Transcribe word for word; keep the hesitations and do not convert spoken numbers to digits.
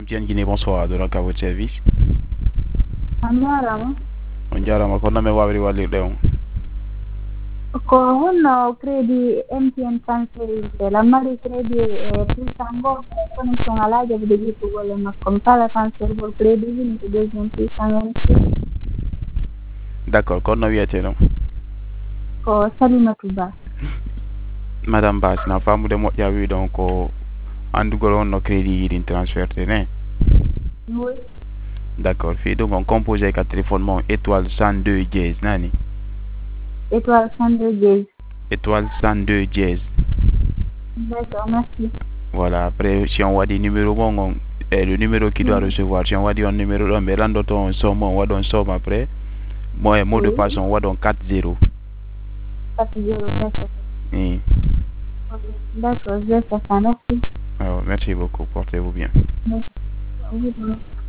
Bien Guinée, bonsoir, de à votre service. Andiamo. On jarama ko name wawri wallirde on. Ko honno crédit M T N transferirte la mari crédit e puissant connexion ala jaɓde ƴettugol e makko mi kala transfert gol crédit wini ko deuxiéme puissant d' accord kono no wiyete non ko Salimatu Ba. madame Bass na famude moƴƴa wi ɗon ko andugol on no crédit yiɗin transferte ne. Oui. d' accord fi ɗum on composé ka téléphone mon étoile cent deux dièse nani Étoile cent deux dièse. étoile cent deux dièse. D'accord, merci. Voilà, après si on waɗi numéro mon on et le numéro qui doit recevoir si on waɗi on numéro ɗon ɓe randoto on somme on waɗon somme après mo e mot de passe on waɗon quatre zéro. quatre zéro, d'accord. Oui. D'accord, je vais faire ça, merci. Alors, merci beaucoup, portez-vous bien. Merci.